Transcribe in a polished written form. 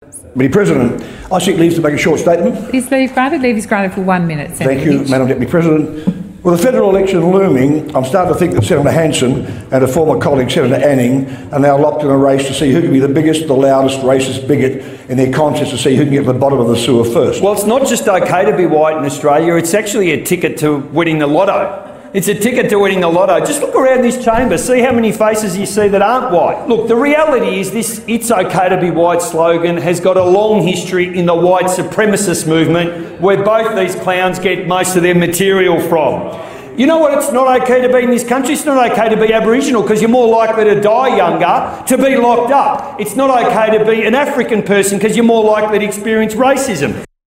Deputy President, I seek leave to make a short statement. Is leave granted? Leave is granted for 1 minute. Thank you, Madam Deputy President. With the federal election looming, I'm starting to think that Senator Hanson and her former colleague Senator Anning are now locked in a race to see who can be the biggest, the loudest racist bigot in their contest to see who can get to the bottom of the sewer first. Well, it's not just okay to be white in Australia, it's actually a ticket to winning the lotto. It's a ticket to winning the lotto. Just look around this chamber, see how many faces you see that aren't white. Look, the reality is this "it's okay to be white" slogan has got a long history in the white supremacist movement, where both these clowns get most of their material from. You know what it's not okay to be in this country? It's not okay to be Aboriginal because you're more likely to die younger, to be locked up. It's not okay to be an African person because you're more likely to experience racism.